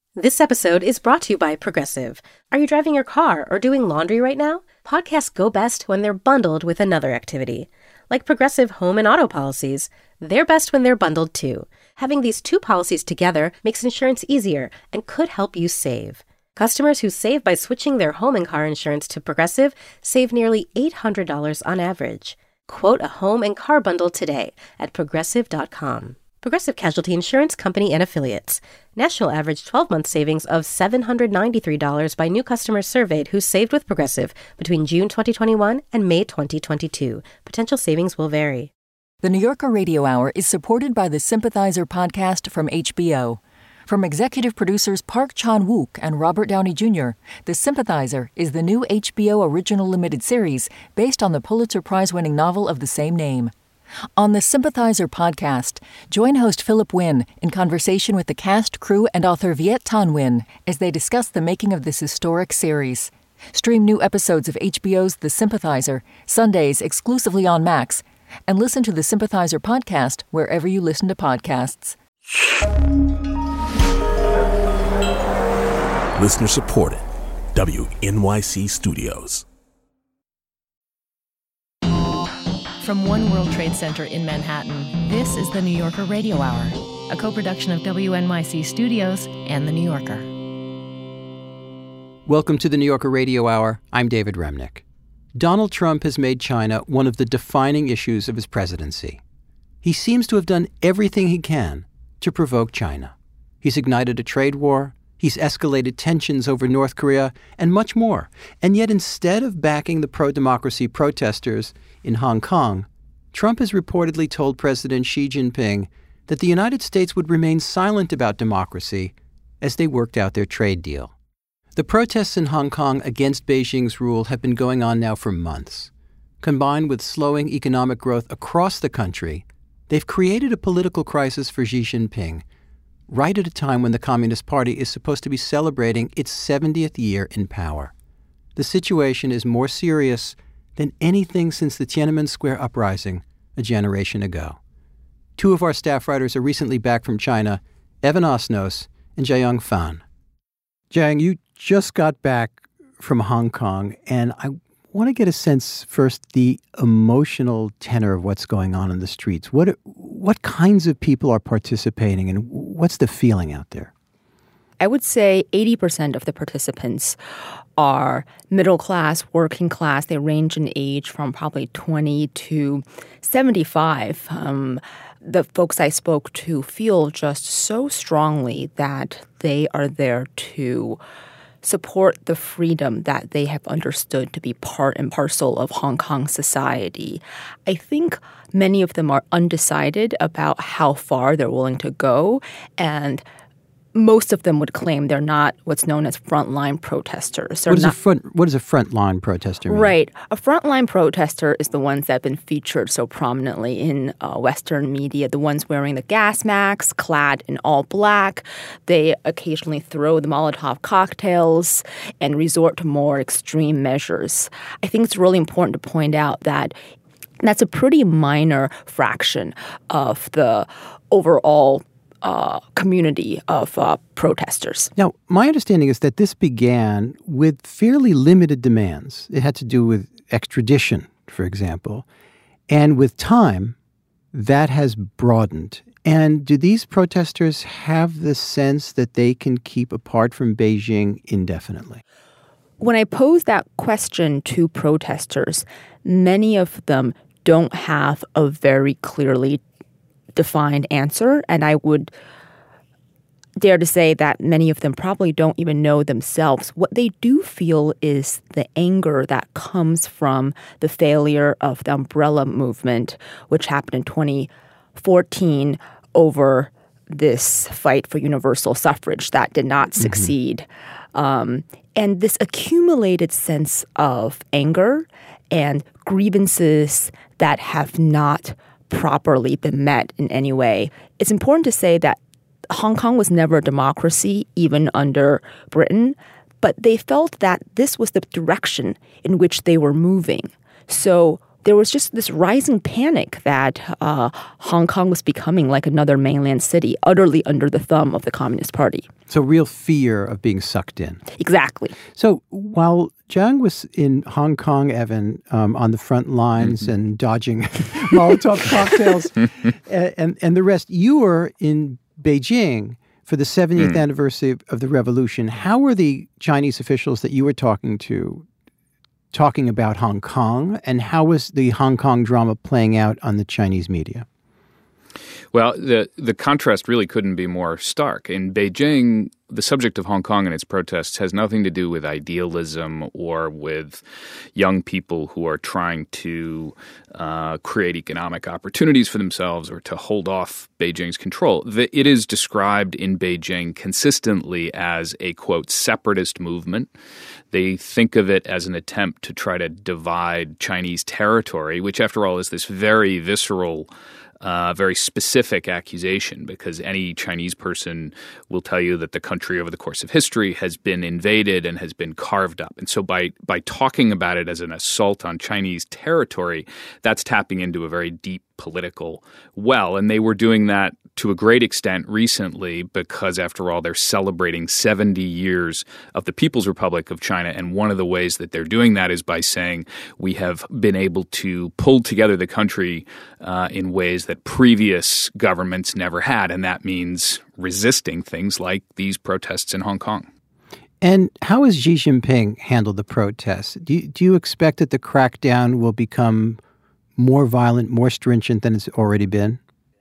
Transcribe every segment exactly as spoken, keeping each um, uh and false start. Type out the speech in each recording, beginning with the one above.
This episode is brought to you by Progressive. Are you driving your car or doing laundry right now? Podcasts go best when they're bundled with another activity. Like Progressive home and auto policies, they're best when they're bundled too. Having these two policies together makes insurance easier and could help you save. Customers who save by switching their home and car insurance to Progressive save nearly eight hundred dollars on average. Quote a home and car bundle today at progressive dot com. Progressive Casualty Insurance Company and Affiliates. National average twelve-month savings of seven hundred ninety-three dollars by new customers surveyed who saved with Progressive between June twenty twenty-one and May twenty twenty-two. Potential savings will vary. The New Yorker Radio Hour is supported by the Sympathizer podcast from H B O. From executive producers Park Chan-wook and Robert Downey Junior, The Sympathizer is the new H B O original limited series based on the Pulitzer Prize-winning novel of the same name. On the Sympathizer podcast, join host Philip Wynn in conversation with the cast, crew, and author Viet Thanh Nguyen as they discuss the making of this historic series. Stream new episodes of H B O's The Sympathizer, Sundays exclusively on Max, and listen to the Sympathizer podcast wherever you listen to podcasts. Listener supported. W N Y C Studios. From One World Trade Center in Manhattan, this is the New Yorker Radio Hour, a co-production of W N Y C Studios and The New Yorker. Welcome to the New Yorker Radio Hour. I'm David Remnick. Donald Trump has made China one of the defining issues of his presidency. He seems to have done everything he can to provoke China. He's ignited a trade war, he's escalated tensions over North Korea, and much more. And yet instead of backing the pro-democracy protesters in Hong Kong, Trump has reportedly told President Xi Jinping that the United States would remain silent about democracy as they worked out their trade deal. The protests in Hong Kong against Beijing's rule have been going on now for months. Combined with slowing economic growth across the country, they've created a political crisis for Xi Jinping, right at a time when the Communist Party is supposed to be celebrating its seventieth year in power. The situation is more serious than anything since the Tiananmen Square uprising a generation ago. Two of our staff writers are recently back from China, Evan Osnos and Jiayong Fan. Jiayong, you just got back from Hong Kong, and I want to get a sense first the emotional tenor of what's going on in the streets. What what kinds of people are participating, and what's the feeling out there? I would say eighty percent of the participants are middle class, working class. They range in age from probably twenty to seventy-five. Um, the folks I spoke to feel just so strongly that they are there to support the freedom that they have understood to be part and parcel of Hong Kong society. I think many of them are undecided about how far they're willing to go, and most of them would claim they're not what's known as frontline protesters. What is, not, a front, what is a frontline protester mean? Right. A frontline protester is the ones that have been featured so prominently in uh, Western media, the ones wearing the gas masks, clad in all black. They occasionally throw the Molotov cocktails and resort to more extreme measures. I think it's really important to point out that that's a pretty minor fraction of the overall Uh, community of uh, protesters. Now, my understanding is that this began with fairly limited demands. It had to do with extradition, for example. And with time, that has broadened. And do these protesters have the sense that they can keep apart from Beijing indefinitely? When I pose that question to protesters, many of them don't have a very clearly defined answer, and I would dare to say that many of them probably don't even know themselves. What they do feel is the anger that comes from the failure of the umbrella movement, which happened in twenty fourteen over this fight for universal suffrage that did not mm-hmm. succeed. Um, and this accumulated sense of anger and grievances that have not properly been met in any way. It's important to say that Hong Kong was never a democracy, even under Britain, but they felt that this was the direction in which they were moving. So there was just this rising panic that uh, Hong Kong was becoming like another mainland city, utterly under the thumb of the Communist Party. So real fear of being sucked in. Exactly. So while Zhang was in Hong Kong, Evan, um, on the front lines mm-hmm. and dodging Molotov cocktails and, and, and the rest, you were in Beijing for the seventieth mm. anniversary of, of the revolution. How were the Chinese officials that you were talking to talking about Hong Kong, and how was the Hong Kong drama playing out on the Chinese media? Well, the the contrast really couldn't be more stark. In Beijing, the subject of Hong Kong and its protests has nothing to do with idealism or with young people who are trying to uh, create economic opportunities for themselves or to hold off Beijing's control. The, it is described in Beijing consistently as a, quote, separatist movement. They think of it as an attempt to try to divide Chinese territory, which, after all, is this very visceral Uh, very specific accusation, because any Chinese person will tell you that the country over the course of history has been invaded and has been carved up. And so by by talking about it as an assault on Chinese territory, that's tapping into a very deep political well. And they were doing that to a great extent recently because, after all, they're celebrating seventy years of the People's Republic of China. And one of the ways that they're doing that is by saying we have been able to pull together the country uh, in ways that previous governments never had. And that means resisting things like these protests in Hong Kong. And how has Xi Jinping handled the protests? Do you, do you expect that the crackdown will become more violent, more stringent than it's already been?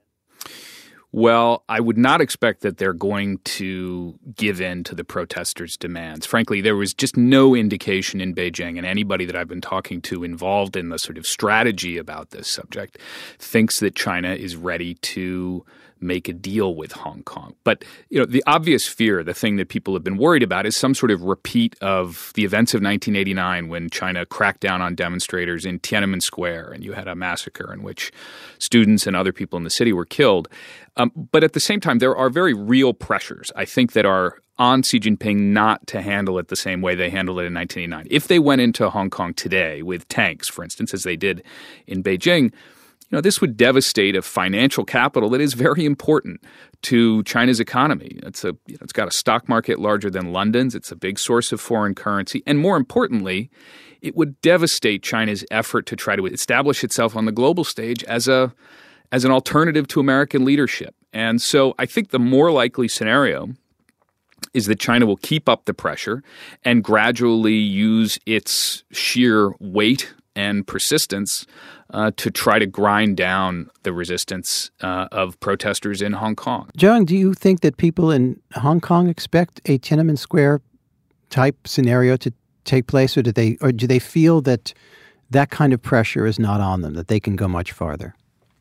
Well, I would not expect that they're going to give in to the protesters' demands. Frankly, there was just no indication in Beijing, and anybody that I've been talking to involved in the sort of strategy about this subject thinks that China is ready to make a deal with Hong Kong. But, you know, the obvious fear, the thing that people have been worried about, is some sort of repeat of the events of nineteen eighty-nine when China cracked down on demonstrators in Tiananmen Square and you had a massacre in which students and other people in the city were killed. Um, but at the same time, there are very real pressures, I think, that are on Xi Jinping not to handle it the same way they handled it in nineteen eighty-nine. If they went into Hong Kong today with tanks, for instance, as they did in Beijing, you know, this would devastate a financial capital that is very important to China's economy. It's a, you know, it's got a stock market larger than London's. It's a big source of foreign currency. And more importantly, it would devastate China's effort to try to establish itself on the global stage as a as an alternative to American leadership. And so I think the more likely scenario is that China will keep up the pressure and gradually use its sheer weight and persistence uh, to try to grind down the resistance uh, of protesters in Hong Kong. Zhang, do you think that people in Hong Kong expect a Tiananmen Square type scenario to take place, or do they, or do they feel that that kind of pressure is not on them, that they can go much farther?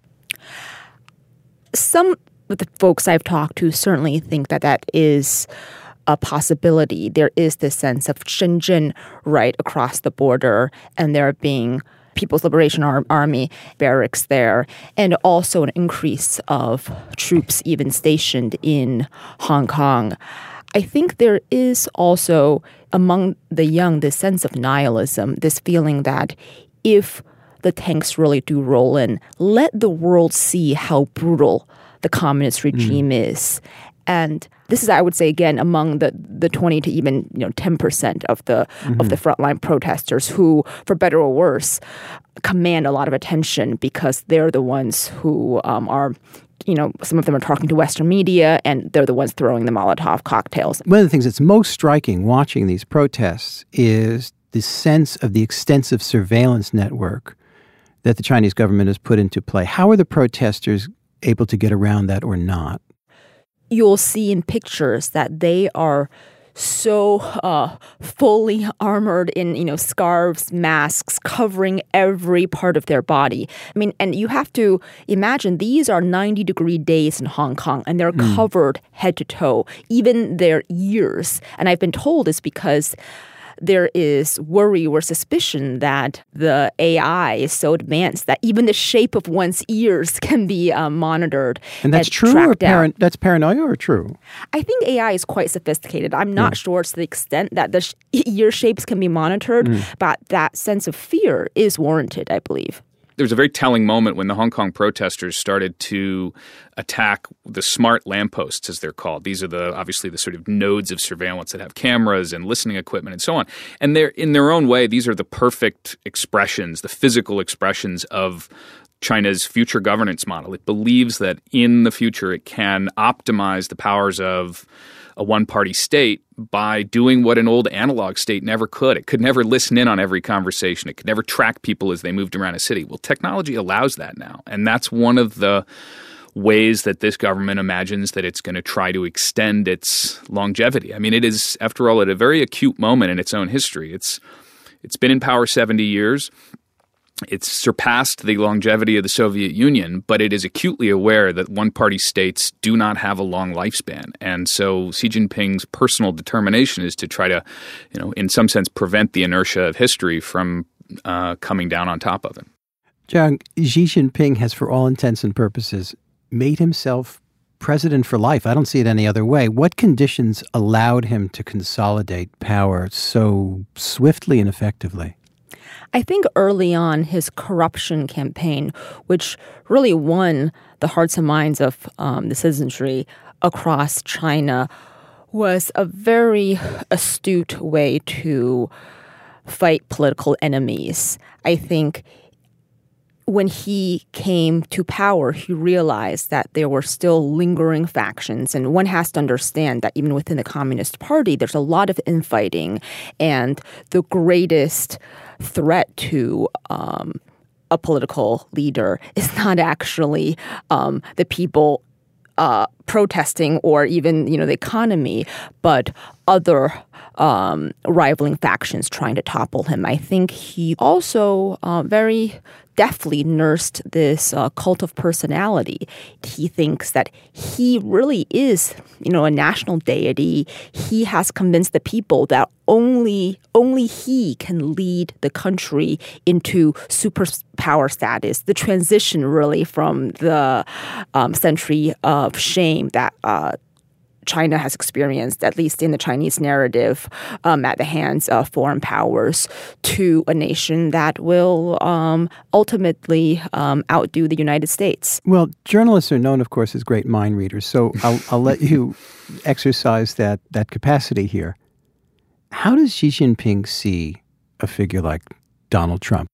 Some of the folks I've talked to certainly think that that is a possibility. There is this sense of Shenzhen right across the border, and there being People's Liberation Ar- Army barracks there, and also an increase of troops even stationed in Hong Kong. I think there is also among the young this sense of nihilism, this feeling that if the tanks really do roll in, let the world see how brutal the communist regime mm. is. And this is, I would say, again, among the, the twenty to even you know ten percent of the mm-hmm. of the frontline protesters who, for better or worse, command a lot of attention because they're the ones who um, are, you know, some of them are talking to Western media, and they're the ones throwing the Molotov cocktails. One of the things that's most striking watching these protests is the sense of the extensive surveillance network that the Chinese government has put into play. How are the protesters able to get around that or not? You'll see in pictures that they are so uh, fully armored in, you know, scarves, masks, covering every part of their body. I mean, and you have to imagine these are ninety degree days in Hong Kong, and they're mm. covered head to toe, even their ears. And I've been told it's because there is worry or suspicion that the A I is so advanced that even the shape of one's ears can be um, monitored. And that's and true or paran- that's paranoia or true? I think A I is quite sophisticated. I'm not mm. sure to the extent that the sh- ear shapes can be monitored, mm. but that sense of fear is warranted, I believe. there was a very telling moment when the Hong Kong protesters started to attack the smart lampposts, as they're called. These are the obviously the sort of nodes of surveillance that have cameras and listening equipment and so on. And they're in their own way, these are the perfect expressions, the physical expressions of China's future governance model. It believes that in the future it can optimize the powers of a one-party state by doing what an old analog state never could. It could never listen in on every conversation. It could never track people as they moved around a city. Well, technology allows that now. And that's one of the ways that this government imagines that it's going to try to extend its longevity. I mean, it is, after all, at a very acute moment in its own history. It's it's been in power seventy years. It's surpassed the longevity of the Soviet Union, but it is acutely aware that one-party states do not have a long lifespan. And so Xi Jinping's personal determination is to try to, you know, in some sense, prevent the inertia of history from uh, coming down on top of him. Zhang, Xi Jinping has, for all intents and purposes, made himself president for life. I don't see it any other way. What conditions allowed him to consolidate power so swiftly and effectively? I think early on, his corruption campaign, which really won the hearts and minds of um, the citizenry across China, was a very astute way to fight political enemies. I think when he came to power, he realized that there were still lingering factions. And one has to understand that even within the Communist Party, there's a lot of infighting. And the greatest threat to um, a political leader is not actually um, the people uh, protesting or even, you know, the economy, but other um, rivaling factions trying to topple him. I think he also uh, very deftly nursed this uh, cult of personality. He thinks that he really is, you know, a national deity. He has convinced the people that only only he can lead the country into superpower status. The transition really from the um, century of shame that uh, China has experienced, at least in the Chinese narrative, um, at the hands of foreign powers, to a nation that will um, ultimately um, outdo the United States. Well, journalists are known, of course, as great mind readers, so I'll, I'll let you exercise that, that capacity here. How does Xi Jinping see a figure like Donald Trump?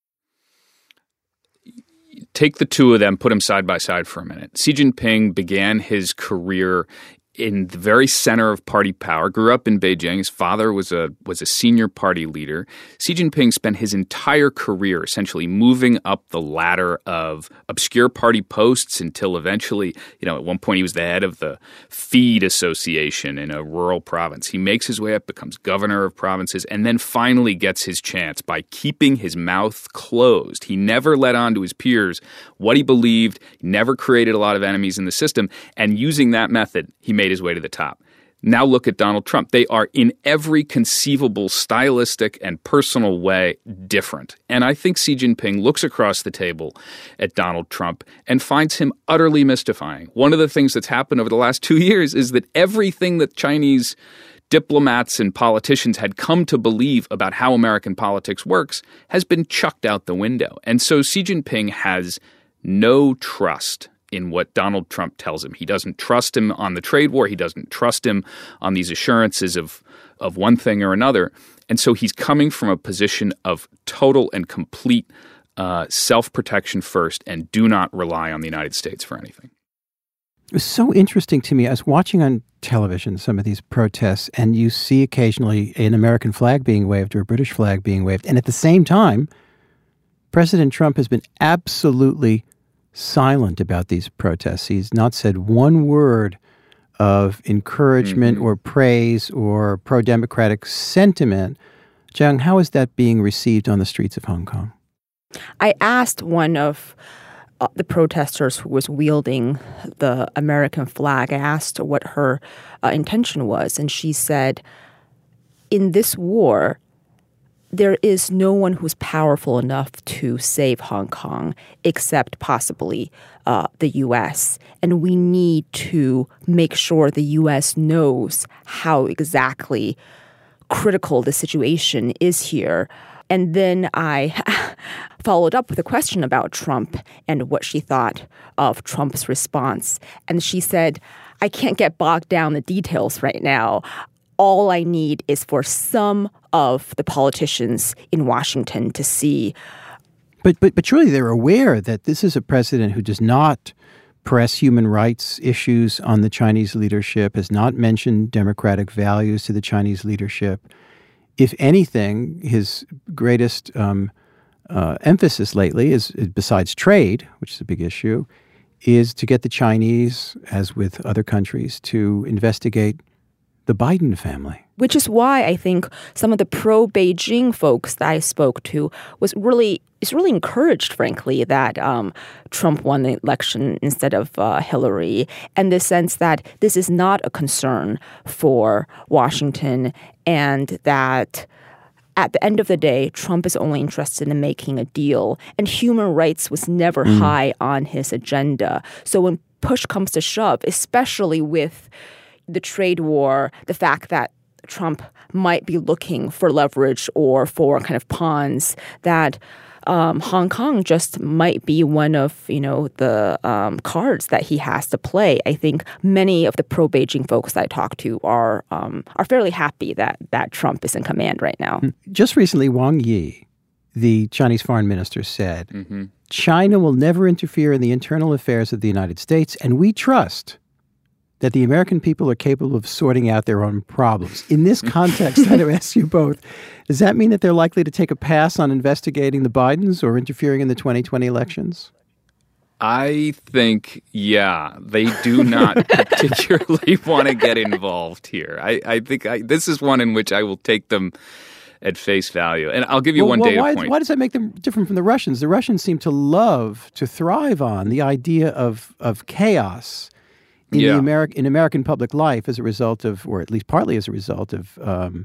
Take the two of them, put them side by side for a minute. Xi Jinping began his career in the very center of party power, grew up in Beijing. His father was a was a senior party leader. Xi Jinping spent his entire career essentially moving up the ladder of obscure party posts until eventually, you know, at one point he was the head of the Feed Association in a rural province. He makes his way up, becomes governor of provinces, and then finally gets his chance by keeping his mouth closed. He never let on to his peers what he believed, never created a lot of enemies in the system, and using that method, he made his way to the top. Now look at Donald Trump. They are in every conceivable stylistic and personal way different. And I think Xi Jinping looks across the table at Donald Trump and finds him utterly mystifying. One of the things that's happened over the last two years is that everything that Chinese diplomats and politicians had come to believe about how American politics works has been chucked out the window. And so Xi Jinping has no trust in what Donald Trump tells him. He doesn't trust him on the trade war. He doesn't trust him on these assurances of, of one thing or another. And so he's coming from a position of total and complete uh, self-protection first and do not rely on the United States for anything. It was so interesting to me. I was watching on television some of these protests, and you see occasionally an American flag being waved or a British flag being waved. And at the same time, President Trump has been absolutely silent about these protests. He's not said one word of encouragement mm-hmm. or praise or pro-democratic sentiment. Zhang, how is that being received on the streets of Hong Kong? I asked one of uh, the protesters who was wielding the American flag, I asked what her uh, intention was, and she said, in this war, there is no one who's powerful enough to save Hong Kong except possibly uh, the U S. And we need to make sure the U S knows how exactly critical the situation is here. And then I followed up with a question about Trump and what she thought of Trump's response. And she said, I can't get bogged down in the details right now. All I need is for some of the politicians in Washington to see. But, but, but surely they're aware that this is a president who does not press human rights issues on the Chinese leadership, has not mentioned democratic values to the Chinese leadership. If anything, his greatest um, uh, emphasis lately is, besides trade, which is a big issue, is to get the Chinese, as with other countries, to investigate the Biden family. Which is why I think some of the pro-Beijing folks that I spoke to was really is really encouraged, frankly, that um, Trump won the election instead of uh, Hillary, and the sense that this is not a concern for Washington, and that at the end of the day, Trump is only interested in making a deal, and human rights was never mm. high on his agenda. So when push comes to shove, especially with the trade war, the fact that Trump might be looking for leverage or for kind of pawns, that um, Hong Kong just might be one of, you know, the um, cards that he has to play. I think many of the pro-Beijing folks that I talk to are um, are fairly happy that that Trump is in command right now. Just recently, Wang Yi, the Chinese foreign minister, said, mm-hmm. China will never interfere in the internal affairs of the United States, and we trust that the American people are capable of sorting out their own problems. In this context, I to ask you both, does that mean that they're likely to take a pass on investigating the Bidens or interfering in the twenty twenty elections? I think, yeah, they do not particularly want to get involved here. I, I think I, this is one in which I will take them at face value. And I'll give you well, one well, data why, point. Why does that make them different from the Russians? The Russians seem to love, to thrive on the idea of, of chaos in yeah. the Ameri- in American public life as a result of, or at least partly as a result of um,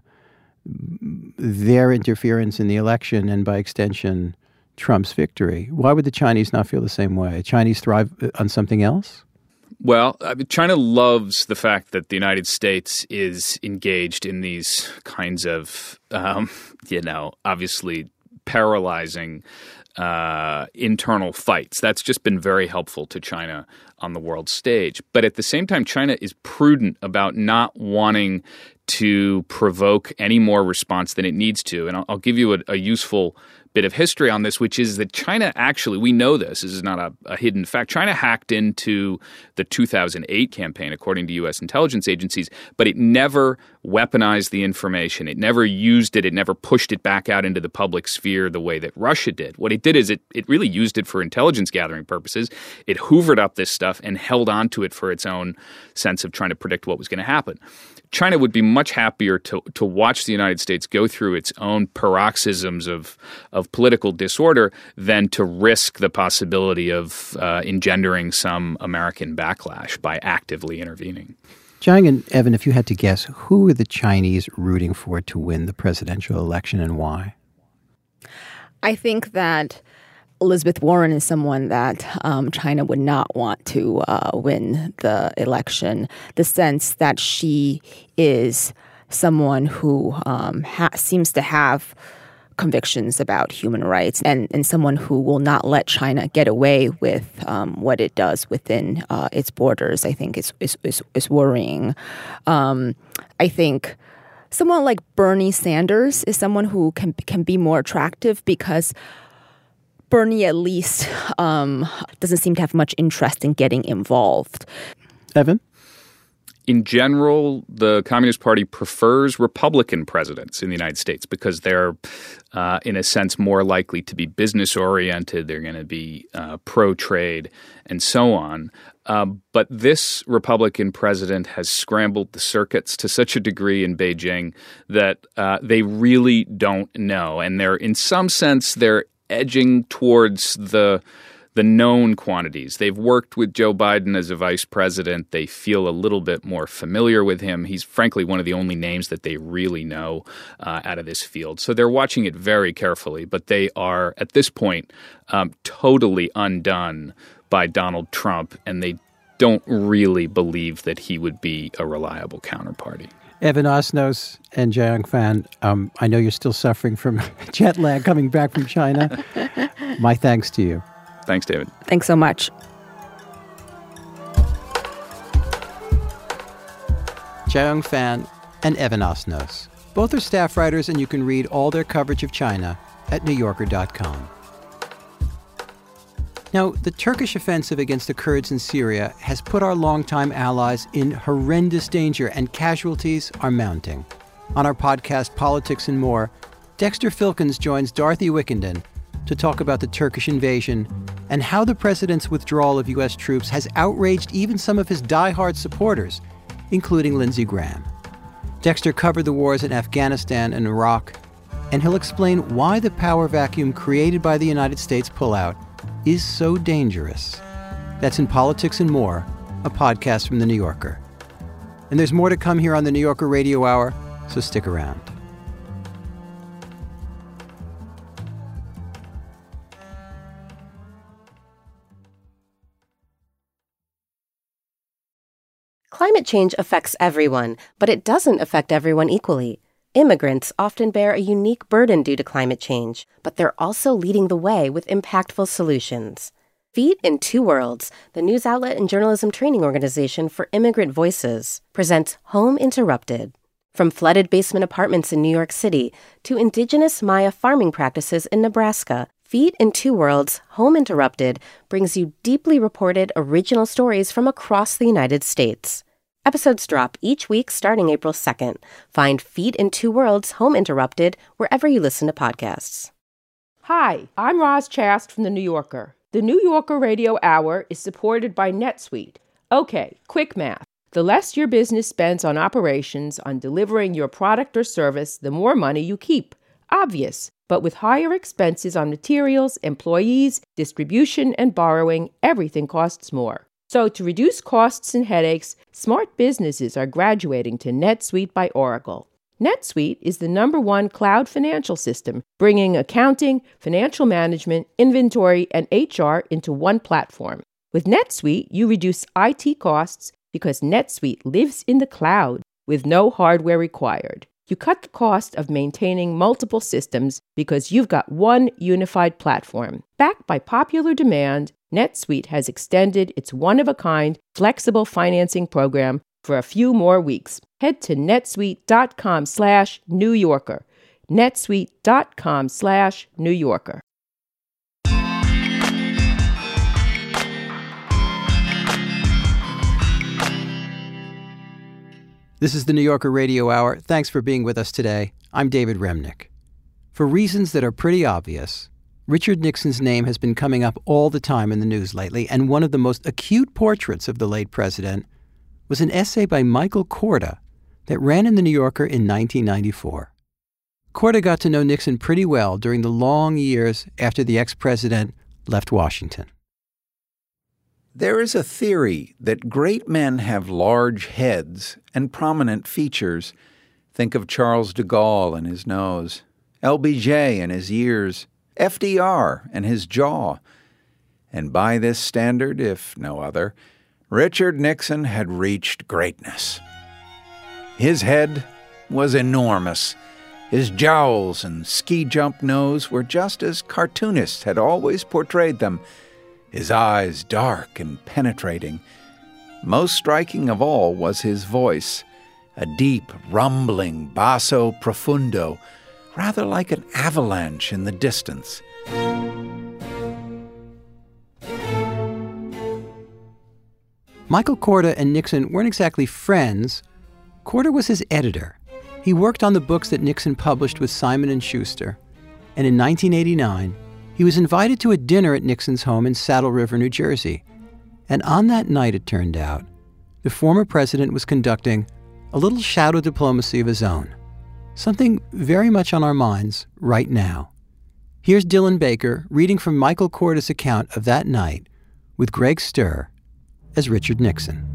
their interference in the election and by extension, Trump's victory. Why would the Chinese not feel the same way? Chinese thrive on something else? Well, I mean, China loves the fact that the United States is engaged in these kinds of, um, you know, obviously paralyzing uh, internal fights. That's just been very helpful to China on the world stage. But at the same time, China is prudent about not wanting to provoke any more response than it needs to. And I'll, I'll give you a, a useful bit of history on this, which is that China actually, we know this, this is not a, a hidden fact, China hacked into the two thousand eight campaign, according to U S intelligence agencies, but it never weaponized the information. It never used it. It never pushed it back out into the public sphere the way that Russia did. What it did is it, it really used it for intelligence gathering purposes. It hoovered up this stuff and held on to it for its own sense of trying to predict what was going to happen. China would be much happier to to watch the United States go through its own paroxysms of of political disorder than to risk the possibility of uh, engendering some American backlash by actively intervening. Jiang and Evan, if you had to guess, who are the Chinese rooting for to win the presidential election and why? I think that Elizabeth Warren is someone that um, China would not want to uh, win the election. The sense that she is someone who um, ha- seems to have convictions about human rights and, and someone who will not let China get away with um, what it does within uh, its borders, I think is, is, is, is worrying. Um, I think someone like Bernie Sanders is someone who can can be more attractive because Bernie at least um, doesn't seem to have much interest in getting involved. Evan? In general, the Communist Party prefers Republican presidents in the United States because they're, uh, in a sense, more likely to be business-oriented. They're going to be uh, pro-trade and so on. Uh, but this Republican president has scrambled the circuits to such a degree in Beijing that uh, they really don't know. And they're, in some sense, they're edging towards the the known quantities. They've worked with Joe Biden as a vice president. They feel a little bit more familiar with him. He's frankly one of the only names that they really know uh, out of this field. So they're watching it very carefully, but they are, at this point, um, totally undone by Donald Trump, and they don't really believe that he would be a reliable counterparty. Evan Osnos and Jiayong Fan, um, I know you're still suffering from jet lag coming back from China. My thanks to you. Thanks, David. Thanks so much. Jiayong Fan and Evan Osnos. Both are staff writers, and you can read all their coverage of China at new yorker dot com. Now, the Turkish offensive against the Kurds in Syria has put our longtime allies in horrendous danger, and casualties are mounting. On our podcast, Politics and More, Dexter Filkins joins Dorothy Wickenden to talk about the Turkish invasion and how the president's withdrawal of U S troops has outraged even some of his diehard supporters, including Lindsey Graham. Dexter covered the wars in Afghanistan and Iraq, and he'll explain why the power vacuum created by the United States pullout is so dangerous. That's in Politics and More, a podcast from The New Yorker. And there's more to come here on the New Yorker Radio Hour, so stick around. Climate change affects everyone, but it doesn't affect everyone equally. Immigrants often bear a unique burden due to climate change, but they're also leading the way with impactful solutions. Feet in Two Worlds, the news outlet and journalism training organization for immigrant voices, presents Home Interrupted. From flooded basement apartments in New York City to indigenous Maya farming practices in Nebraska, Feet in Two Worlds, Home Interrupted brings you deeply reported original stories from across the United States. Episodes drop each week starting April second. Find Feet in Two Worlds, Home Interrupted wherever you listen to podcasts. Hi, I'm Roz Chast from The New Yorker. The New Yorker Radio Hour is supported by NetSuite. Okay, quick math. The less your business spends on operations, on delivering your product or service, the more money you keep. Obvious. But with higher expenses on materials, employees, distribution, and borrowing, everything costs more. So to reduce costs and headaches, smart businesses are graduating to NetSuite by Oracle. NetSuite is the number one cloud financial system, bringing accounting, financial management, inventory, and H R into one platform. With NetSuite, you reduce I T costs because NetSuite lives in the cloud with no hardware required. You cut the cost of maintaining multiple systems because you've got one unified platform. Backed by popular demand, NetSuite has extended its one-of-a-kind flexible financing program for a few more weeks. Head to netsuite.com slash New Yorker. netsuite.com slash New Yorker. This is the New Yorker Radio Hour. Thanks for being with us today. I'm David Remnick. For reasons that are pretty obvious, Richard Nixon's name has been coming up all the time in the news lately, and one of the most acute portraits of the late president was an essay by Michael Korda that ran in the New Yorker in nineteen ninety-four. Korda got to know Nixon pretty well during the long years after the ex-president left Washington. There is a theory that great men have large heads and prominent features. Think of Charles de Gaulle and his nose, L B J and his ears, F D R and his jaw. And by this standard, if no other, Richard Nixon had reached greatness. His head was enormous. His jowls and ski-jump nose were just as cartoonists had always portrayed them. His eyes dark and penetrating. Most striking of all was his voice, a deep, rumbling basso profundo, rather like an avalanche in the distance. Michael Korda and Nixon weren't exactly friends. Korda was his editor. He worked on the books that Nixon published with Simon and Schuster, and in nineteen eighty-nine, he was invited to a dinner at Nixon's home in Saddle River, New Jersey. And on that night, it turned out, the former president was conducting a little shadow diplomacy of his own, something very much on our minds right now. Here's Dylan Baker reading from Michael Korda's account of that night with Greg Sturr as Richard Nixon.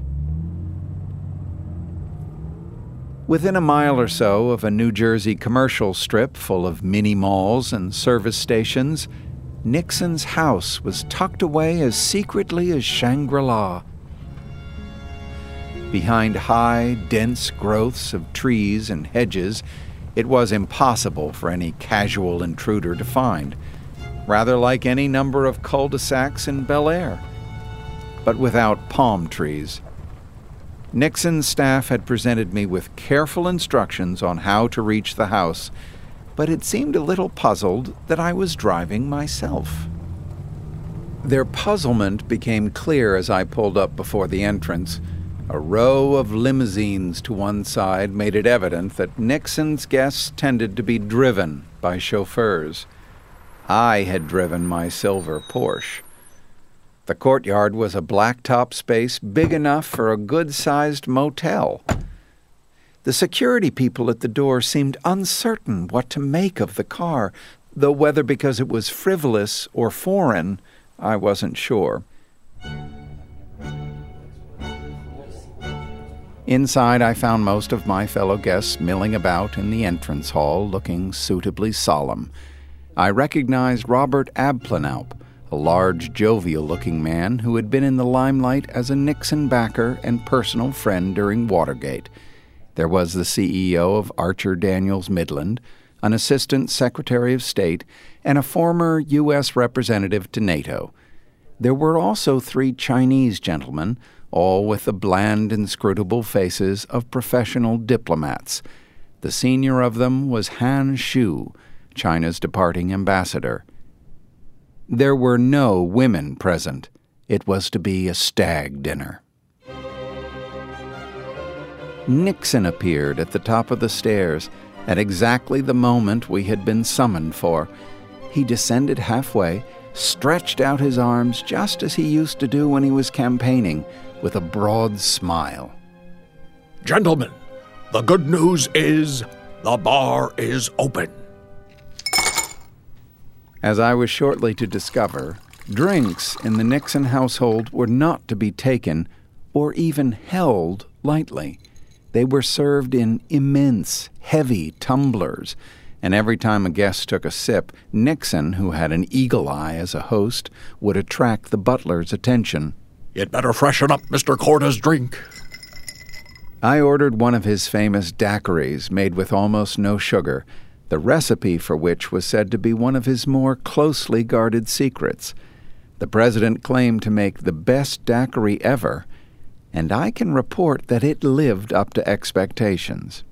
Within a mile or so of a New Jersey commercial strip full of mini-malls and service stations, Nixon's house was tucked away as secretly as Shangri-La. Behind high, dense growths of trees and hedges, it was impossible for any casual intruder to find, rather like any number of cul-de-sacs in Bel Air, but without palm trees. Nixon's staff had presented me with careful instructions on how to reach the house, but it seemed a little puzzled that I was driving myself. Their puzzlement became clear as I pulled up before the entrance. A row of limousines to one side made it evident that Nixon's guests tended to be driven by chauffeurs. I had driven my silver Porsche. The courtyard was a blacktop space big enough for a good-sized motel. The security people at the door seemed uncertain what to make of the car, though whether because it was frivolous or foreign, I wasn't sure. Inside, I found most of my fellow guests milling about in the entrance hall, looking suitably solemn. I recognized Robert Abplanalp, a large, jovial-looking man who had been in the limelight as a Nixon backer and personal friend during Watergate. There was the C E O of Archer Daniels Midland, an assistant secretary of state, and a former U S representative to NATO. There were also three Chinese gentlemen, all with the bland, inscrutable faces of professional diplomats. The senior of them was Han Shu, China's departing ambassador. There were no women present. It was to be a stag dinner. Nixon appeared at the top of the stairs at exactly the moment we had been summoned for. He descended halfway, stretched out his arms just as he used to do when he was campaigning, with a broad smile. Gentlemen, the good news is the bar is open. As I was shortly to discover, drinks in the Nixon household were not to be taken or even held lightly. They were served in immense, heavy tumblers, and every time a guest took a sip, Nixon, who had an eagle eye as a host, would attract the butler's attention. You'd better freshen up Mister Korda's drink. I ordered one of his famous daiquiris made with almost no sugar, the recipe for which was said to be one of his more closely guarded secrets. The president claimed to make the best daiquiri ever, and I can report that it lived up to expectations.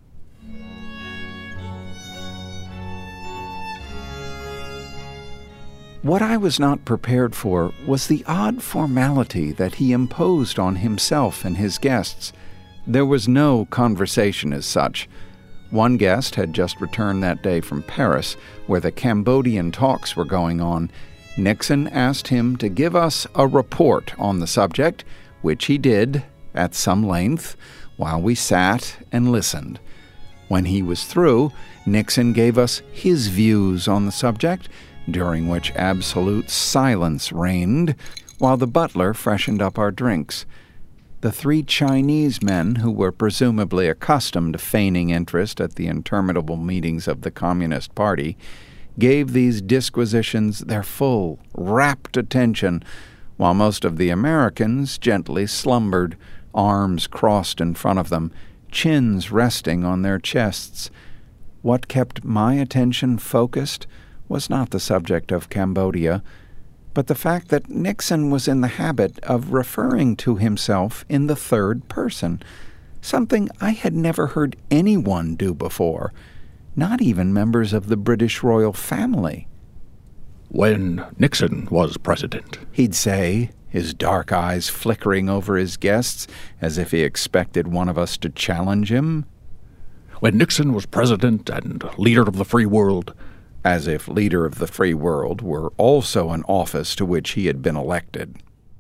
What I was not prepared for was the odd formality that he imposed on himself and his guests. There was no conversation as such. One guest had just returned that day from Paris, where the Cambodian talks were going on. Nixon asked him to give us a report on the subject, which he did, at some length, while we sat and listened. When he was through, Nixon gave us his views on the subject, during which absolute silence reigned, while the butler freshened up our drinks. The three Chinese men, who were presumably accustomed to feigning interest at the interminable meetings of the Communist Party, gave these disquisitions their full, rapt attention, while most of the Americans gently slumbered, arms crossed in front of them, chins resting on their chests. What kept my attention focused was not the subject of Cambodia, but the fact that Nixon was in the habit of referring to himself in the third person, something I had never heard anyone do before, not even members of the British royal family. When Nixon was president, he'd say, his dark eyes flickering over his guests as if he expected one of us to challenge him. When Nixon was president and leader of the free world, as if leader of the free world were also an office to which he had been elected.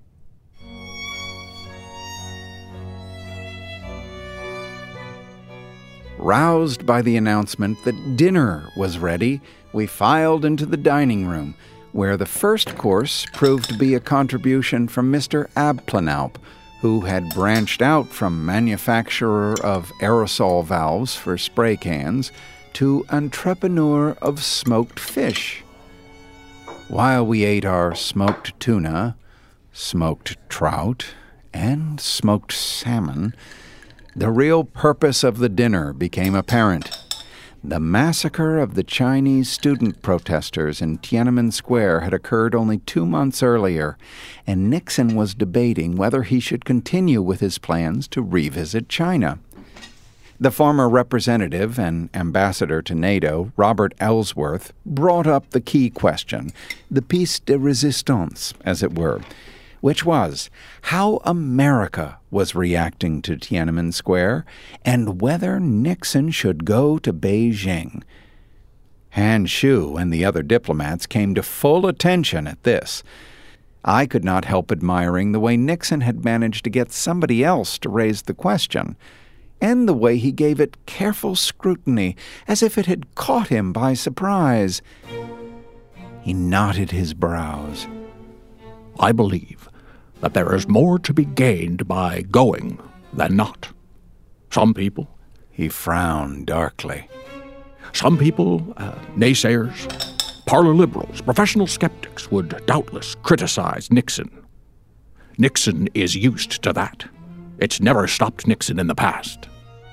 Roused by the announcement that dinner was ready, we filed into the dining room, where the first course proved to be a contribution from Mister Abplanalp, who had branched out from manufacturer of aerosol valves for spray cans to entrepreneur of smoked fish. While we ate our smoked tuna, smoked trout, and smoked salmon, the real purpose of the dinner became apparent. The massacre of the Chinese student protesters in Tiananmen Square had occurred only two months earlier, and Nixon was debating whether he should continue with his plans to revisit China. The former representative and ambassador to NATO, Robert Ellsworth, brought up the key question, the piece de resistance, as it were, which was how America was reacting to Tiananmen Square and whether Nixon should go to Beijing. Han Shu and the other diplomats came to full attention at this. I could not help admiring the way Nixon had managed to get somebody else to raise the question, and the way he gave it careful scrutiny, as if it had caught him by surprise. He knotted his brows. I believe that there is more to be gained by going than not. Some people, he frowned darkly. Some people, uh, naysayers, parlor liberals, professional skeptics would doubtless criticize Nixon. Nixon is used to that. It's never stopped Nixon in the past.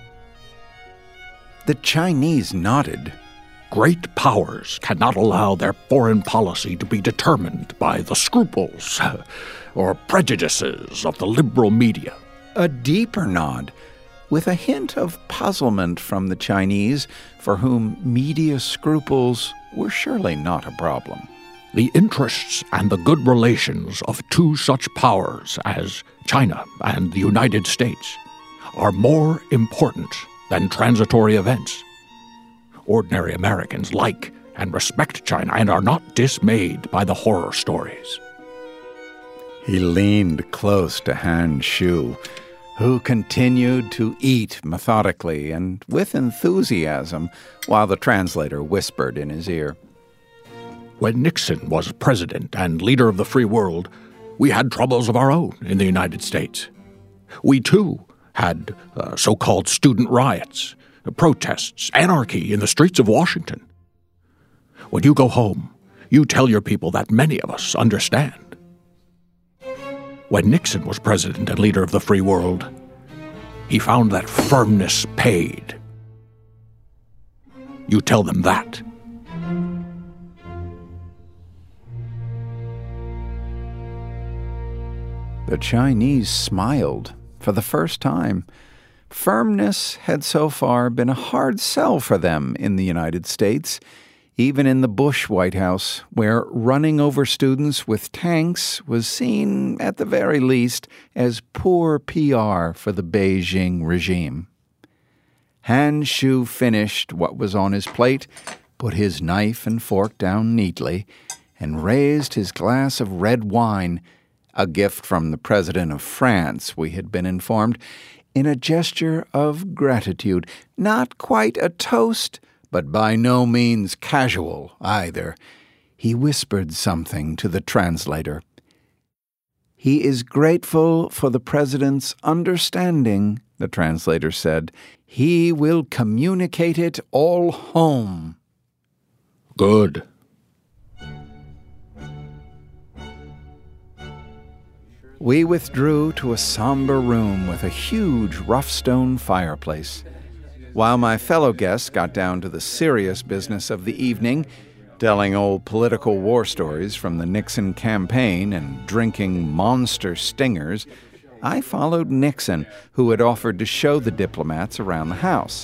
The Chinese nodded. Great powers cannot allow their foreign policy to be determined by the scruples or prejudices of the liberal media. A deeper nod, with a hint of puzzlement from the Chinese, for whom media scruples were surely not a problem. The interests and the good relations of two such powers as China and the United States are more important than transitory events. Ordinary Americans like and respect China and are not dismayed by the horror stories. He leaned close to Han Shu, who continued to eat methodically and with enthusiasm while the translator whispered in his ear. When Nixon was president and leader of the free world, we had troubles of our own in the United States. We, too, had uh, so-called student riots, protests, anarchy in the streets of Washington. When you go home, you tell your people that many of us understand. When Nixon was president and leader of the free world, he found that firmness paid. You tell them that. The Chinese smiled for the first time. Firmness had so far been a hard sell for them in the United States, even in the Bush White House, where running over students with tanks was seen, at the very least, as poor P R for the Beijing regime. Han Shu finished what was on his plate, put his knife and fork down neatly, and raised his glass of red wine, a gift from the President of France, we had been informed, in a gesture of gratitude, not quite a toast, but by no means casual either. He whispered something to the translator. He is grateful for the President's understanding, the translator said. He will communicate it all home. Good. We withdrew to a somber room with a huge rough stone fireplace. While my fellow guests got down to the serious business of the evening, telling old political war stories from the Nixon campaign and drinking monster stingers, I followed Nixon, who had offered to show the diplomats around the house.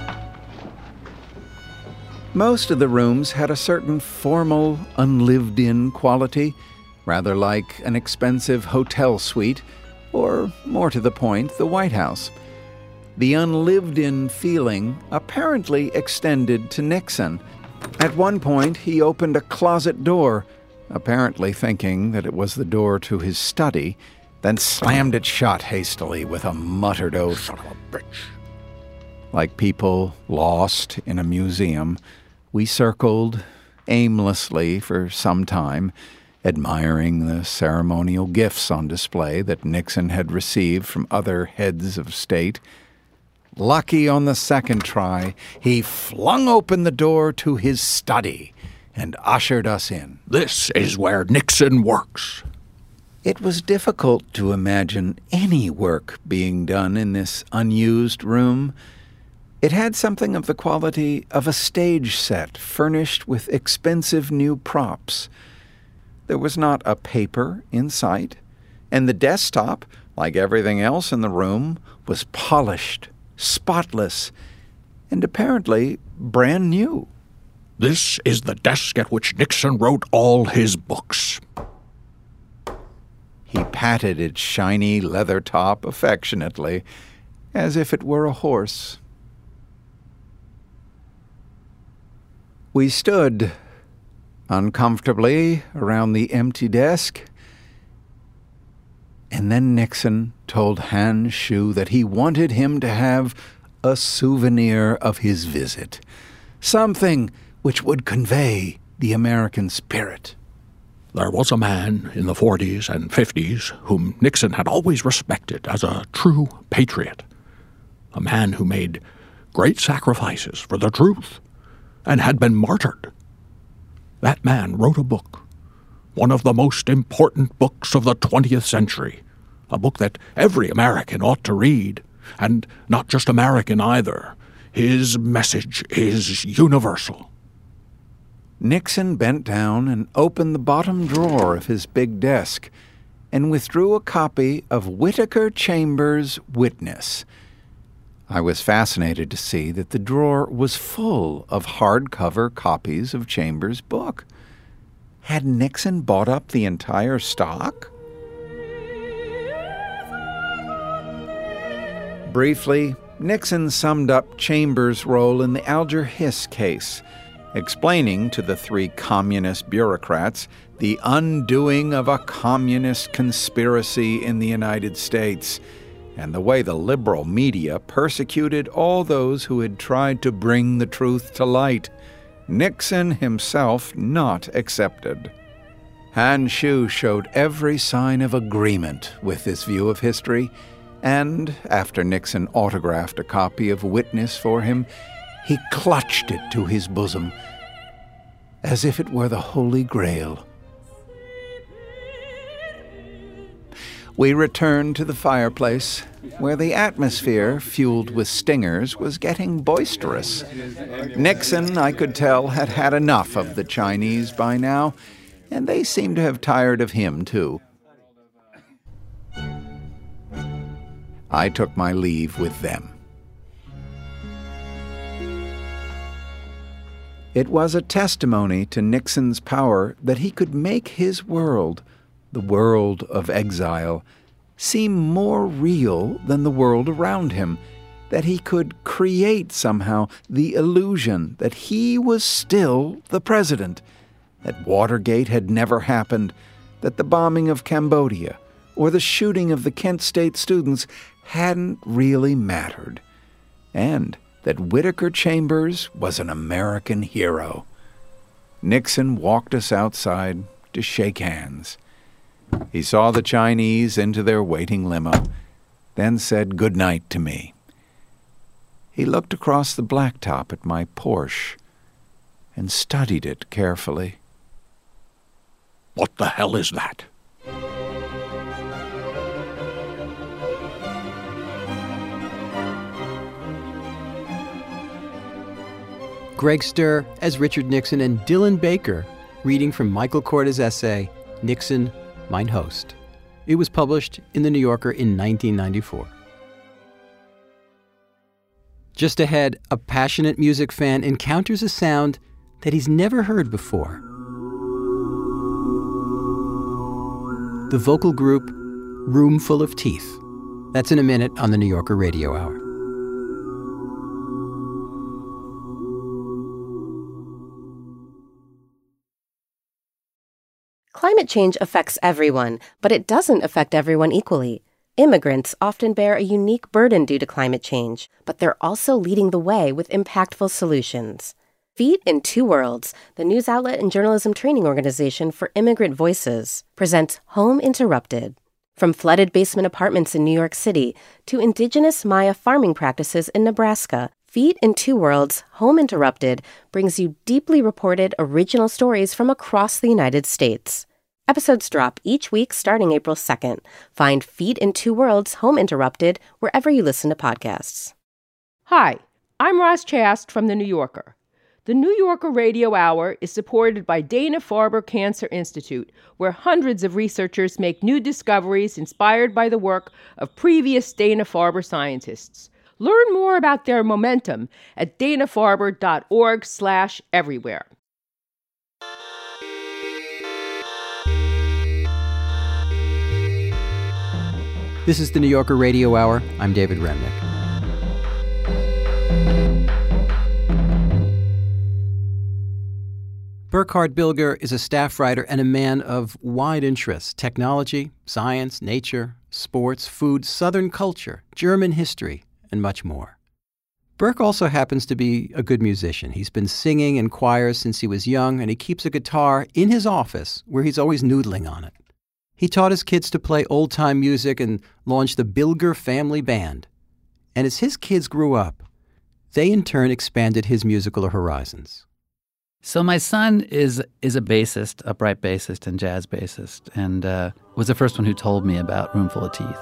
Most of the rooms had a certain formal, unlived-in quality, rather like an expensive hotel suite, or, more to the point, the White House. The unlived-in feeling apparently extended to Nixon. At one point, he opened a closet door, apparently thinking that it was the door to his study, then slammed it shut hastily with a muttered oath. Son of a bitch. Like people lost in a museum, we circled aimlessly for some time, admiring the ceremonial gifts on display that Nixon had received from other heads of state. Lucky on the second try, he flung open the door to his study and ushered us in. This is where Nixon works. It was difficult to imagine any work being done in this unused room. It had something of the quality of a stage set furnished with expensive new props. There was not a paper in sight, and the desktop, like everything else in the room, was polished, spotless, and apparently brand new. This is the desk at which Nixon wrote all his books. He patted its shiny leather top affectionately, as if it were a horse. We stood uncomfortably around the empty desk, and then Nixon told Han Shu that he wanted him to have a souvenir of his visit, something which would convey the American spirit. There was a man in the forties and fifties whom Nixon had always respected as a true patriot, a man who made great sacrifices for the truth and had been martyred. That man wrote a book, one of the most important books of the twentieth century, a book that every American ought to read, and not just American either. His message is universal. Nixon bent down and opened the bottom drawer of his big desk and withdrew a copy of Whittaker Chambers' Witness. I was fascinated to see that the drawer was full of hardcover copies of Chambers' book. Had Nixon bought up the entire stock? Briefly, Nixon summed up Chambers' role in the Alger Hiss case, explaining to the three communist bureaucrats the undoing of a communist conspiracy in the United States, and the way the liberal media persecuted all those who had tried to bring the truth to light, Nixon himself not excepted. Han Shu showed every sign of agreement with this view of history, and after Nixon autographed a copy of Witness for him, he clutched it to his bosom as if it were the Holy Grail. We returned to the fireplace, where the atmosphere, fueled with stingers, was getting boisterous. Nixon, I could tell, had had enough of the Chinese by now, and they seemed to have tired of him, too. I took my leave with them. It was a testimony to Nixon's power that he could make his world, the world of exile, seem more real than the world around him, that he could create somehow the illusion that he was still the president, that Watergate had never happened, that the bombing of Cambodia or the shooting of the Kent State students hadn't really mattered, and that Whittaker Chambers was an American hero. Nixon walked us outside to shake hands. He saw the Chinese into their waiting limo, then said good night to me. He looked across the blacktop at my Porsche and studied it carefully. What the hell is that? Greg Sturr as Richard Nixon and Dylan Baker reading from Michael Korda's essay, Nixon, Mein Host. It was published in The New Yorker in nineteen ninety-four. Just ahead, a passionate music fan encounters a sound that he's never heard before. The vocal group Room Full of Teeth. That's in a minute on The New Yorker Radio Hour. Climate change affects everyone, but it doesn't affect everyone equally. Immigrants often bear a unique burden due to climate change, but they're also leading the way with impactful solutions. Feet in Two Worlds, the news outlet and journalism training organization for immigrant voices, presents Home Interrupted. From flooded basement apartments in New York City to indigenous Maya farming practices in Nebraska, Feet in Two Worlds, Home Interrupted brings you deeply reported original stories from across the United States. Episodes drop each week starting April second. Find Feet in Two Worlds Home Interrupted wherever you listen to podcasts. Hi, I'm Roz Chast from The New Yorker. The New Yorker Radio Hour is supported by Dana-Farber Cancer Institute, where hundreds of researchers make new discoveries inspired by the work of previous Dana-Farber scientists. Learn more about their momentum at dana-farber.org slash everywhere. This is the New Yorker Radio Hour. I'm David Remnick. Burkhard Bilger is a staff writer and a man of wide interests: technology, science, nature, sports, food, Southern culture, German history, and much more. Burke also happens to be a good musician. He's been singing in choirs since he was young, and he keeps a guitar in his office where he's always noodling on it. He taught his kids to play old-time music and launched the Bilger Family Band. And as his kids grew up, they in turn expanded his musical horizons. So my son is is a bassist, upright bassist and jazz bassist, and uh, was the first one who told me about Roomful of Teeth.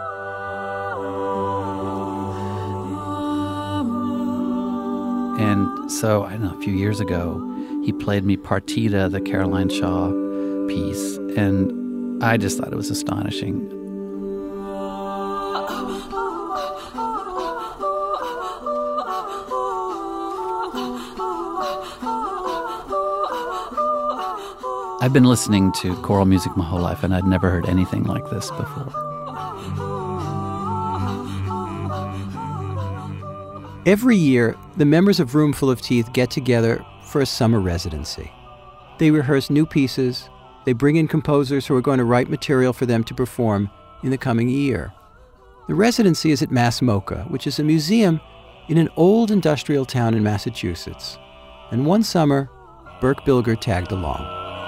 And so, I don't know, a few years ago, he played me Partita, the Caroline Shaw piece, and I just thought it was astonishing. I've been listening to choral music my whole life, and I'd never heard anything like this before. Every year, the members of Roomful of Teeth get together for a summer residency. They rehearse new pieces. They bring in composers who are going to write material for them to perform in the coming year. The residency is at Mass MoCA, which is a museum in an old industrial town in Massachusetts. And one summer, Burke Bilger tagged along.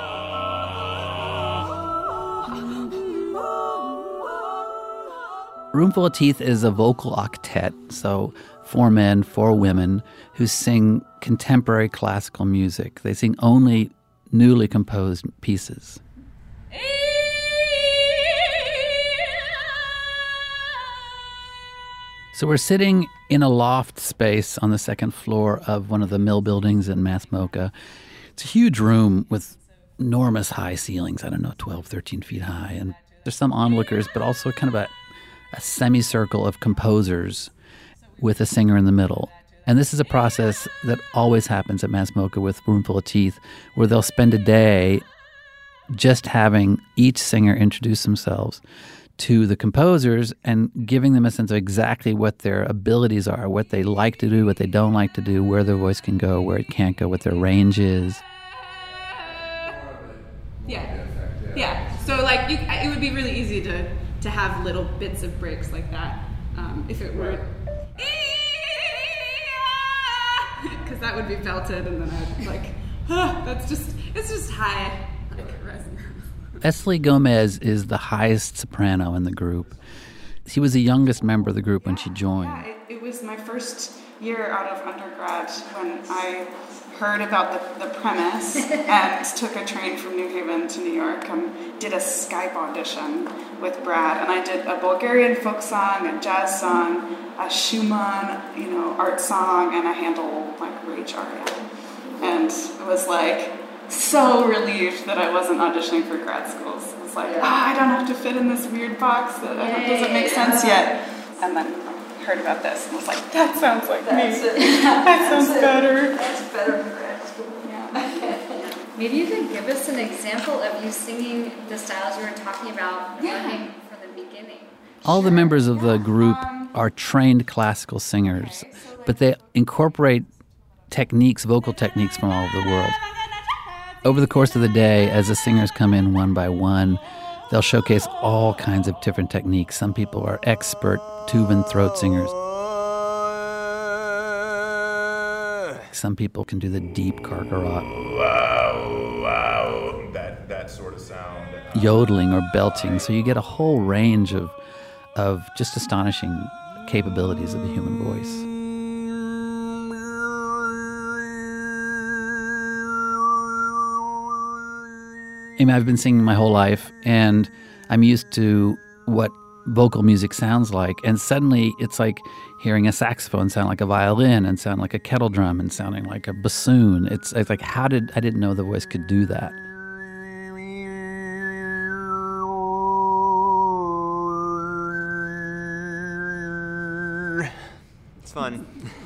Roomful of Teeth is a vocal octet, so four men, four women, who sing contemporary classical music. They sing only newly composed pieces. So we're sitting in a loft space on the second floor of one of the mill buildings in Mass MoCA. It's a huge room with enormous high ceilings, I don't know, twelve, thirteen feet high. And there's some onlookers, but also kind of a, a semicircle of composers with a singer in the middle. And this is a process that always happens at Mass MoCA with Roomful of Teeth, where they'll spend a day just having each singer introduce themselves to the composers and giving them a sense of exactly what their abilities are, what they like to do, what they don't like to do, where their voice can go, where it can't go, what their range is. Yeah, yeah. So like, you, it would be really easy to to have little bits of breaks like that um, if it were. Because that would be belted, and then I'd like, oh, that's just, it's just high, like, resonance. Esli Gomez is the highest soprano in the group. She was the youngest member of the group when she joined. Yeah, it, it was my first year out of undergrad when I heard about the, the premise and took a train from New Haven to New York and did a Skype audition with Brad. And I did a Bulgarian folk song, a jazz song, a Schumann, you know, art song, and a Handel, like, Rage aria. And it was like so relieved that I wasn't auditioning for grad schools. It was like, ah, oh, I don't have to fit in this weird box that yeah, doesn't make yeah. sense yet. And then heard about this and was like, that sounds like That's me. It. That sounds That's better. That's better for grad school. Yeah. Maybe you could give us an example of you singing the styles you were talking about yeah. learning from the beginning. All the members of the group are trained classical singers, but they incorporate techniques, vocal techniques from all over the world. Over the course of the day, as the singers come in one by one, they'll showcase all kinds of different techniques. Some people are expert tube and throat singers. Some people can do the deep karkarat. Wow, wow, that, that sort of sound. Yodeling or belting. So you get a whole range of of just astonishing capabilities of the human voice. I mean, I've been singing my whole life, and I'm used to what vocal music sounds like, and suddenly it's like hearing a saxophone sound like a violin and sound like a kettle drum and sounding like a bassoon. It's, it's like, how did I didn't know the voice could do that. It's fun.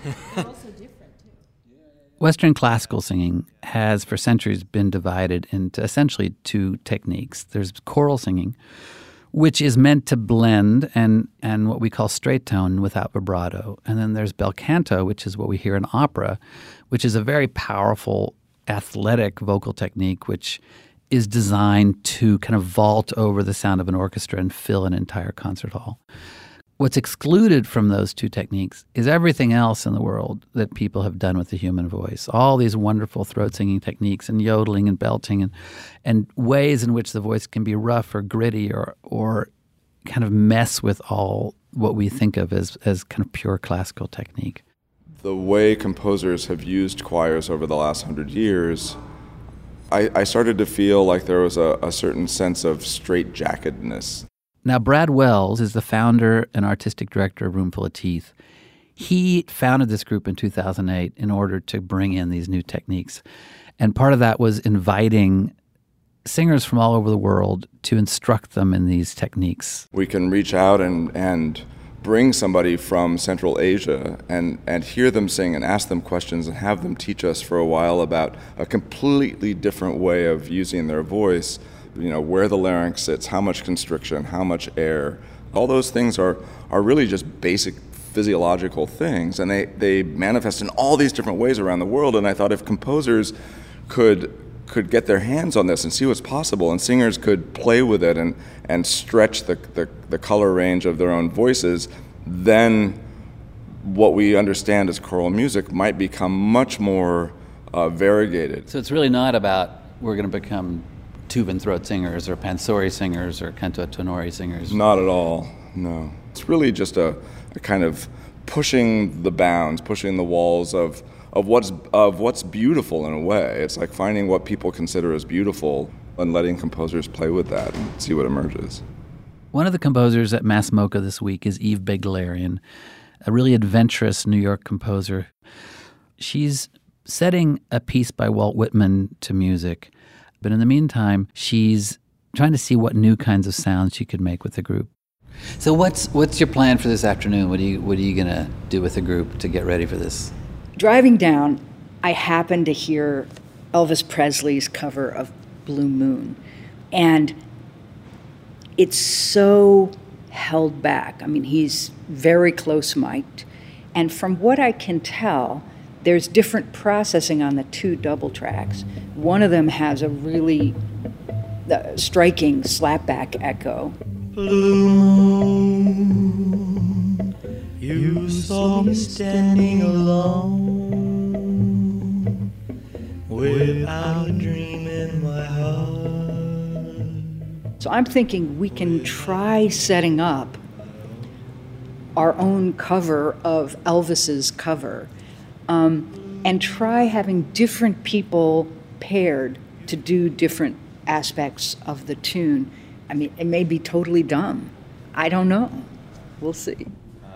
Western classical singing has for centuries been divided into essentially two techniques. There's choral singing, which is meant to blend and, and what we call straight tone without vibrato. And then there's bel canto, which is what we hear in opera, which is a very powerful, athletic vocal technique, which is designed to kind of vault over the sound of an orchestra and fill an entire concert hall. What's excluded from those two techniques is everything else in the world that people have done with the human voice. All these wonderful throat singing techniques and yodeling and belting and and ways in which the voice can be rough or gritty or or kind of mess with all what we think of as, as kind of pure classical technique. The way composers have used choirs over the last hundred years, I, I started to feel like there was a, a certain sense of straitjacketedness. Now, Brad Wells is the founder and artistic director of Roomful of Teeth. He founded this group in two thousand eight in order to bring in these new techniques. And part of that was inviting singers from all over the world to instruct them in these techniques. We can reach out and, and bring somebody from Central Asia and, and hear them sing and ask them questions and have them teach us for a while about a completely different way of using their voice. You know, where the larynx sits, how much constriction, how much air. All those things are, are really just basic physiological things, and they, they manifest in all these different ways around the world. And I thought if composers could could get their hands on this and see what's possible, and singers could play with it and, and stretch the, the, the color range of their own voices, then what we understand as choral music might become much more uh, variegated. So it's really not about we're going to become Tuvan throat singers or pansori singers or canto tenori singers. Not at all, no. It's really just a, a kind of pushing the bounds, pushing the walls of, of what's of what's beautiful in a way. It's like finding what people consider as beautiful and letting composers play with that and see what emerges. One of the composers at MassMocha this week is Eve Beglarian, a really adventurous New York composer. She's setting a piece by Walt Whitman to music. But in the meantime, she's trying to see what new kinds of sounds she could make with the group. So what's what's your plan for this afternoon? What are you what are you gonna do with the group to get ready for this? Driving down, I happened to hear Elvis Presley's cover of Blue Moon, and it's so held back. I mean, he's very close mic'd, and from what I can tell, there's different processing on the two double tracks. One of them has a really uh, striking slapback echo. Blue moon, you saw me standing alone, without a dream in my heart. So I'm thinking we can try setting up our own cover of Elvis's cover. Um, and try having different people paired to do different aspects of the tune. I mean, it may be totally dumb. I don't know. We'll see.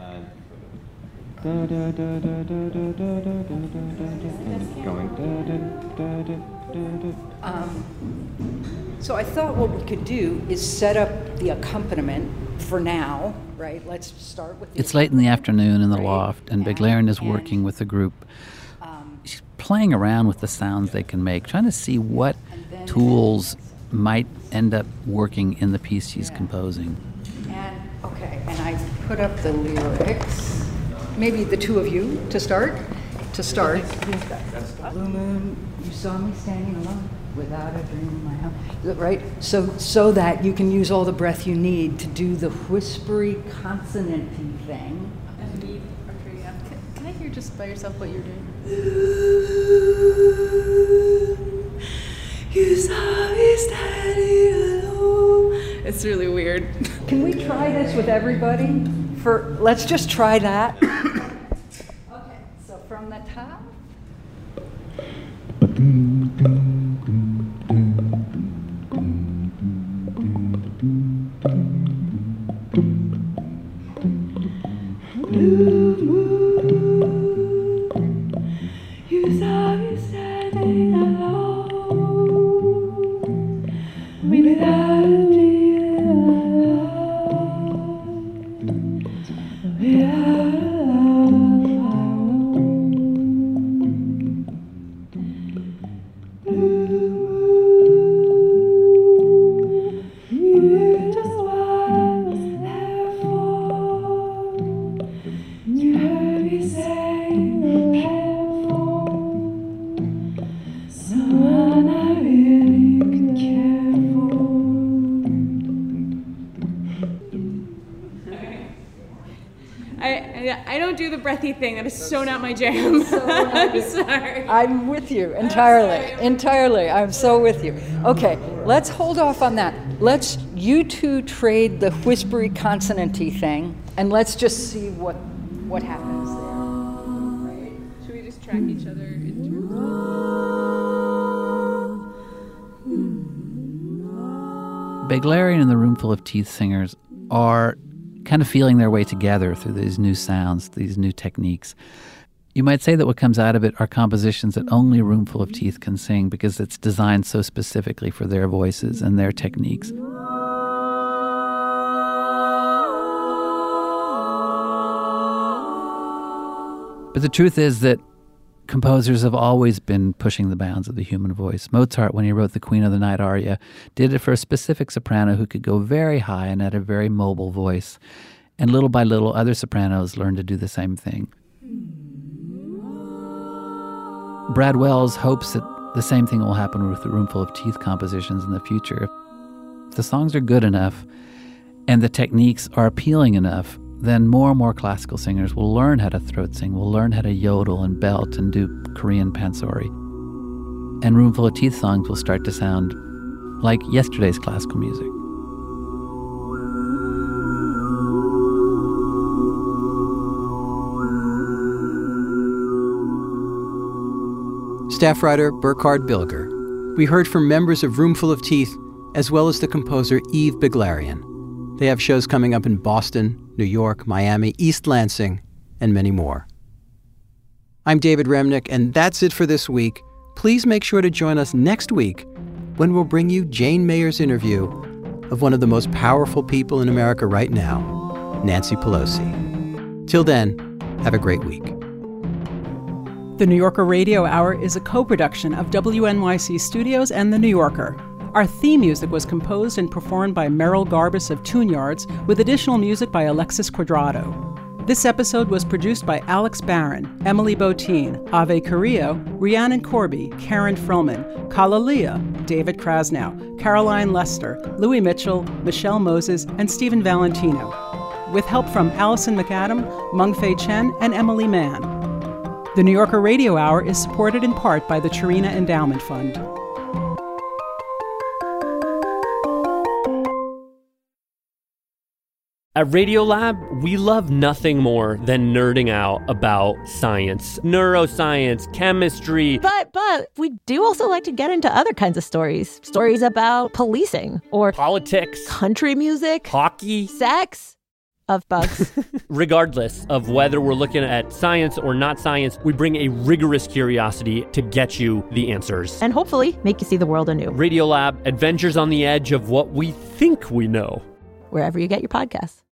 Um, so I thought what we could do is set up the accompaniment for now. Right, let's start with the It's late in the afternoon in the loft, and Beglarian is working with the group. She's playing around with the sounds they can make, trying to see what tools might end up working in the piece she's composing. And, okay, and I put up the lyrics. Maybe the two of you to start? To start. Blue moon, you saw me standing alone without a dream in my house. Right? So so that you can use all the breath you need to do the whispery consonant-y thing. And me, Artria. Can, can I hear just by yourself what you're doing? You saw me standing alone. It's really weird. Can we try this with everybody? For let's just try that. Okay, so from the top. You saw me standing alone, without a dear love, without a love of our own. Blue moon, you knew just what I was there for. You heard me say, someone I really could care for. I, I I don't do the breathy thing. That is so not my jam. So I'm sorry. I'm with you entirely, entirely. I'm so with you. Okay, let's hold off on that. Let's you two trade the whispery consonant-y thing, and let's just see what what happens there. Right? Should we just track each other in terms of... Beglarian and the Roomful of Teeth singers are kind of feeling their way together through these new sounds, these new techniques. You might say that what comes out of it are compositions that only a Roomful of Teeth can sing because it's designed so specifically for their voices and their techniques. But the truth is that composers have always been pushing the bounds of the human voice. Mozart, when he wrote the Queen of the Night aria, did it for a specific soprano who could go very high and had a very mobile voice. And little by little, other sopranos learned to do the same thing. Brad Wells hopes that the same thing will happen with the Roomful of Teeth compositions in the future. If the songs are good enough and the techniques are appealing enough, then more and more classical singers will learn how to throat sing, will learn how to yodel and belt and do Korean pansori. And Roomful of Teeth songs will start to sound like yesterday's classical music. Staff writer Burkhard Bilger. We heard from members of Roomful of Teeth, as well as the composer Eve Beglarian. They have shows coming up in Boston, New York, Miami, East Lansing, and many more. I'm David Remnick, and that's it for this week. Please make sure to join us next week when we'll bring you Jane Mayer's interview of one of the most powerful people in America right now, Nancy Pelosi. Till then, have a great week. The New Yorker Radio Hour is a co-production of W N Y C Studios and The New Yorker. Our theme music was composed and performed by Merrill Garbus of Tune Yards, with additional music by Alexis Quadrado. This episode was produced by Alex Barron, Emily Botine, Ave Carrillo, Rhiannon Corby, Karen Frillman, Kalalia, David Krasnow, Caroline Lester, Louis Mitchell, Michelle Moses, and Stephen Valentino, with help from Allison McAdam, Meng-Fei Chen, and Emily Mann. The New Yorker Radio Hour is supported in part by the Chirina Endowment Fund. At Radiolab, we love nothing more than nerding out about science, neuroscience, chemistry. But, but, we do also like to get into other kinds of stories. Stories about policing or politics, country music, hockey, sex, of bugs. Regardless of whether we're looking at science or not science, we bring a rigorous curiosity to get you the answers. And hopefully make you see the world anew. Radiolab, adventures on the edge of what we think we know. Wherever you get your podcasts.